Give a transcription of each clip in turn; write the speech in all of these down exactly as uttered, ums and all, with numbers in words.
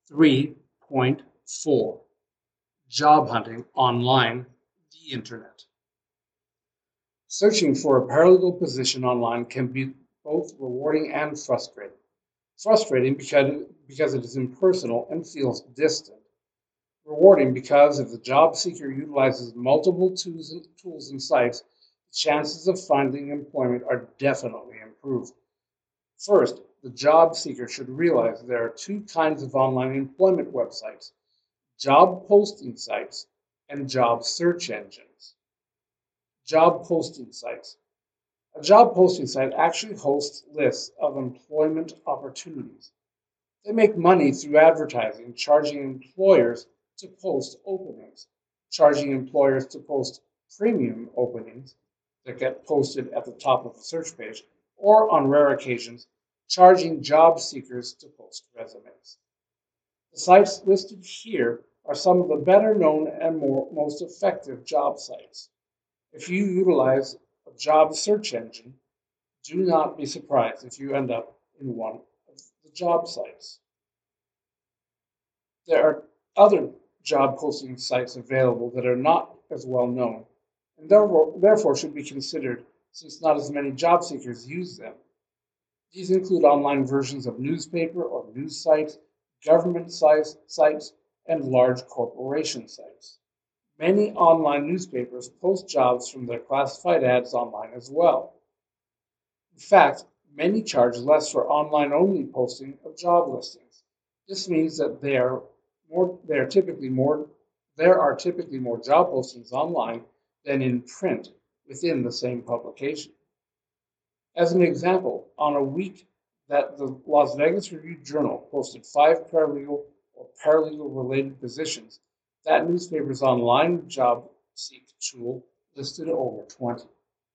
three point four. Job hunting online, the internet. Searching for a paralegal position online can be both rewarding and frustrating. Frustrating because, because it is impersonal and feels distant. Rewarding because if the job seeker utilizes multiple tools and, tools and sites, the chances of finding employment are definitely improved. First, the job seeker should realize there are two kinds of online employment websites: job posting sites and job search engines. Job posting sites. A job posting site actually hosts lists of employment opportunities. They make money through advertising, charging employers to post openings, charging employers to post premium openings that get posted at the top of the search page, or on rare occasions, charging job seekers to post resumes. The sites listed here are some of the better known and more, most effective job sites. If you utilize a job search engine, do not be surprised if you end up in one of the job sites. There are other job posting sites available that are not as well known and therefore, therefore should be considered since not as many job seekers use them. These include online versions of newspaper or news sites, government sites, sites, and large corporation sites. Many online newspapers post jobs from their classified ads online as well. In fact, many charge less for online-only posting of job listings. This means that they are more, they are typically more, there are typically more job postings online than in print within the same publication. As an example, on a week that the Las Vegas Review-Journal posted five paralegal or paralegal-related positions, that newspaper's online job seek tool listed over twenty.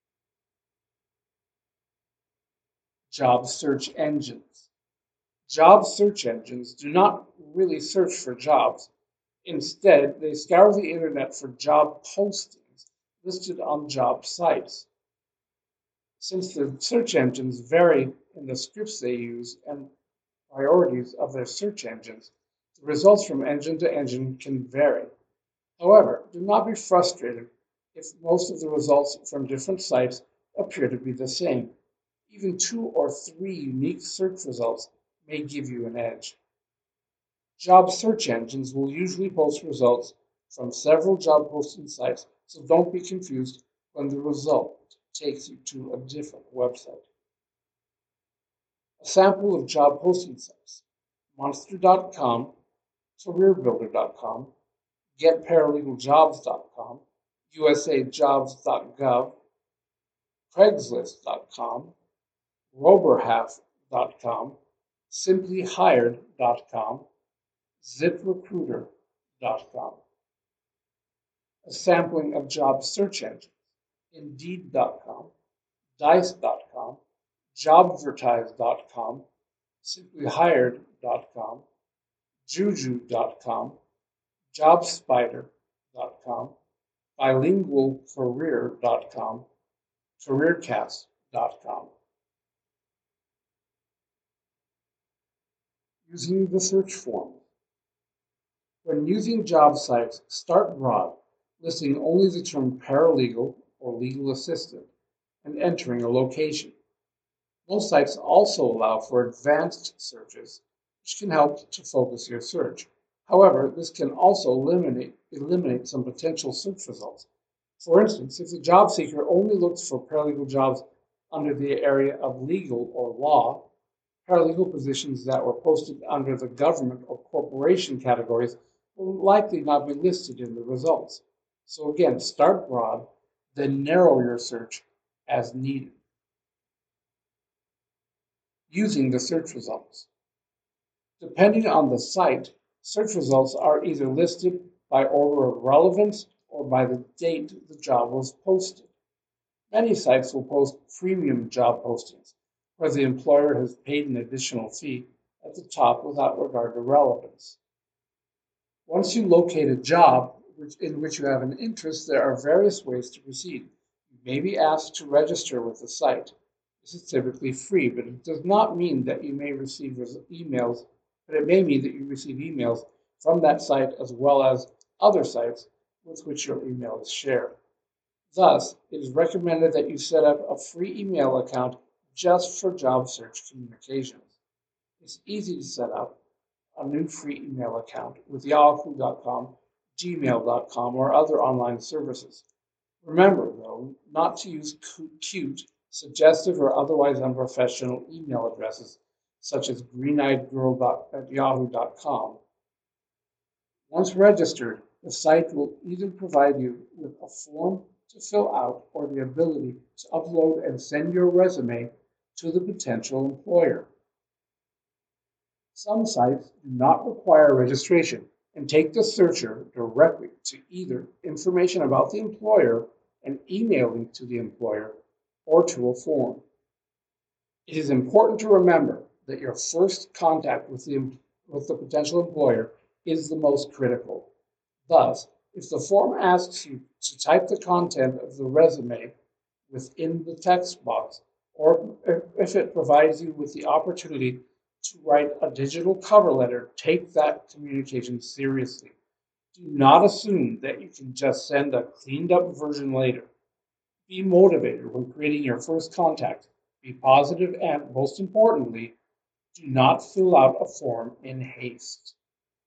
Job search engines. Job search engines do not really search for jobs. Instead, they scour the internet for job postings listed on job sites. Since the search engines vary in the scripts they use and priorities of their search engines, the results from engine to engine can vary. However, do not be frustrated if most of the results from different sites appear to be the same. Even two or three unique search results may give you an edge. Job search engines will usually post results from several job posting sites, so don't be confused when the result takes you to a different website. A sample of job posting sites: monster dot com, career builder dot com, get paralegal jobs dot com, u s a jobs dot gov, craigslist dot com, roberhalf dot com, simply hired dot com, zip recruiter dot com. A sampling of job search engines: indeed dot com, dice dot com, jobvertise dot com, simply hired dot com, juju dot com, jobspider dot com, bilingualcareer dot com, careercast dot com. Using the search form. When using job sites, start broad, listing only the term paralegal or legal assistant, and entering a location. Most sites also allow for advanced searches, which can help to focus your search. However, this can also eliminate, eliminate some potential search results. For instance, if the job seeker only looks for paralegal jobs under the area of legal or law, paralegal positions that were posted under the government or corporation categories will likely not be listed in the results. So again, start broad, then narrow your search as needed. Using the search results. Depending on the site, search results are either listed by order of relevance or by the date the job was posted. Many sites will post premium job postings, where the employer has paid an additional fee, at the top without regard to relevance. Once you locate a job in which you have an interest, there are various ways to proceed. You may be asked to register with the site. This is typically free, but it does not mean that you may receive emails but it may mean that you receive emails from that site as well as other sites with which your email is shared. Thus, it is recommended that you set up a free email account just for job search communications. It's easy to set up a new free email account with yahoo dot com, gmail dot com, or other online services. Remember, though, not to use cute, suggestive, or otherwise unprofessional email addresses such as green-eyed-girl at yahoo dot com. Once registered, the site will either provide you with a form to fill out or the ability to upload and send your resume to the potential employer. Some sites do not require registration and take the searcher directly to either information about the employer and emailing to the employer or to a form. It is important to remember that your first contact with the, with the potential employer is the most critical. Thus, if the form asks you to type the content of the resume within the text box, or if it provides you with the opportunity to write a digital cover letter, take that communication seriously. Do not assume that you can just send a cleaned up version later. Be motivated when creating your first contact. Be positive and, most importantly, do not fill out a form in haste.